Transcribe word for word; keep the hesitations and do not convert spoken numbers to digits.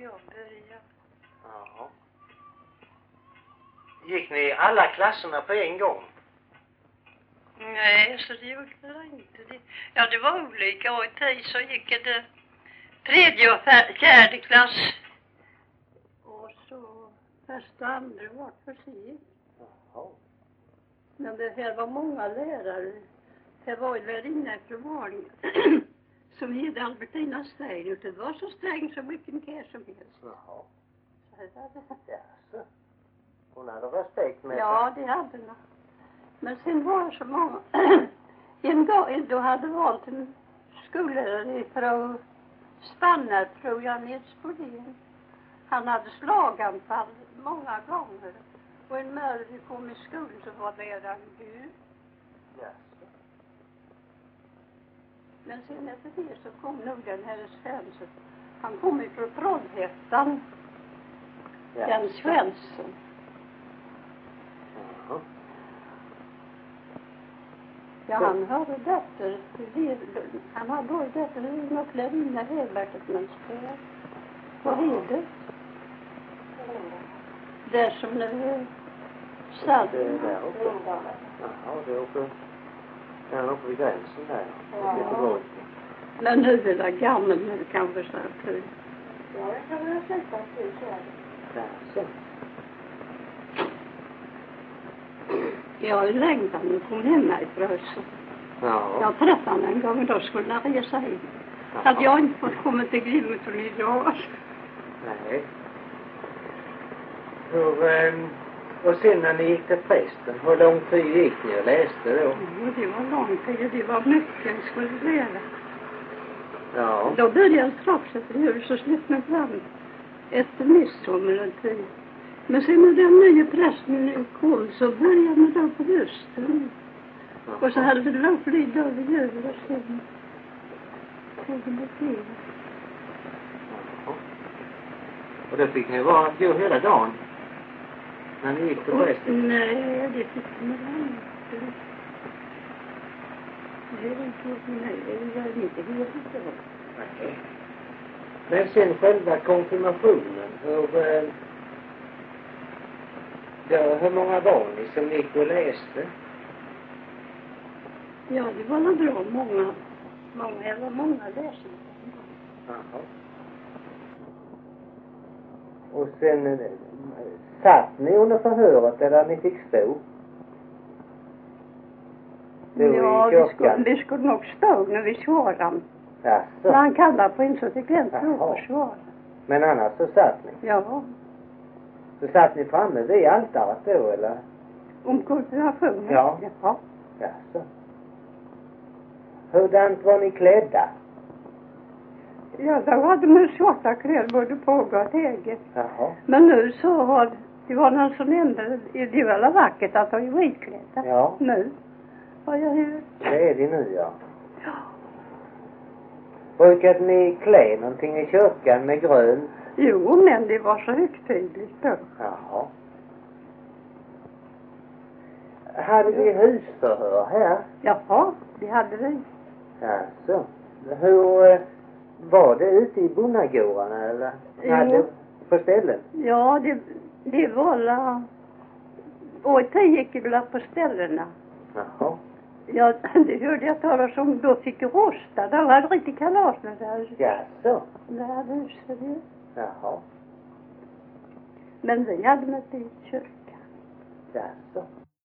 jag började. Jaha. Gick ni alla klasserna på en gång? Nej, så det gjorde jag inte. Det, ja, det var olika. Och i tid så gick det tredje och fjärde klass. Och så första och andra var för sig. Jaha. Men det här var många lärare. Det var ju lärarinna efter barn som hette Albertina Stein. Det var så sträng som vilken kär som helst. Jaha. Så det var det. Jaså. Hon hade respekt med Ja, det hade hon. Men sen var det så många. En gång då hade valt en skollärare från Spanna, tror jag, Nils Bodén. Han hade slaganfall många gånger. Och en morgon vi kom i skolan så var läraren död. Jaså. Men sen efter det så kom nog den här Svensson. Han kom ifrån Trollhättan. Den Svensson. Jaha. Ja, han hade dötter. Han hade då dötter något lärarinna Hebertet mönster. Vad är det? Där som nu satt. Det är där uppe. Jaha, det är uppe. Där uppe vid gränsen där. Ja. Men nu är det gammal nu kanske så här tid. Ja, det kan väl sätta till så här. Jaså. Jag är längtan och kom hemma i Frösö. Ja. Jag träffade honom en gång och då skulle jag resa in. Hade jag inte fått komma till Glimmet och idag. Nej. Hur, um, och sen när ni gick till prästen, hur lång tid gick ni och läste då? Ja, det var lång tid. Det var mycket jag skulle lära. Ja. Då började jag strax efter jul så släppte man fram efter midsommar en tid. Men sen när den nya prästen kom så började man då på hösten. Jaha. Och så hade vi långt flytt över jul och sen tog det till. Jaha. Och då fick ni vara gå hela dagen? När ni gick till prästen? Nej, det fick man inte. Det är inte nej, det är inte helt bra. Nej. Men sen själva konfirmationen, hur, eh, ja, hur många var ni som gick och läste? Ja, det var nog bra många. Många, eller många läsare. Jaha. Och sen eh, satt ni under förhöret eller ni fick stå? Stå Ja, i vi skulle, kyrkan? vi skulle nog stå när vi svarade. Jaså. När han kallade på en så fick jag inte Jaha. och svara. Men annars så satt ni? Ja. Så satt ni framme vid altaret då eller? Om konfirmationen? Ja. Ja. Jaså. Hurdant var ni klädda? Ja, då hade man svarta kläder både på och åt eget. Jaha. Men nu så har det var någon som nämnde, det var alla vackert att ha vitklädda. Ja. Nu har jag hört. Det är det nu, ja. Ja. Brukade ni klä någonting i kyrkan med grön? Jo, men det var så högtidligt då. Jaha. Hade vi husförhör här? Jaha, det hade vi. Jaså. Hur eh, var det ute i bonnagårdarna eller? Jo. Hade på ställen? Ja, det, det var la... Och det gick ju la på ställena. Jaha. Ja, det hörde jag talas om. Då fick jag rosta. Det var riktigt kalas där. Jaså. Där huset det. Jaha. Men vi hade med till kyrkan. Jaså.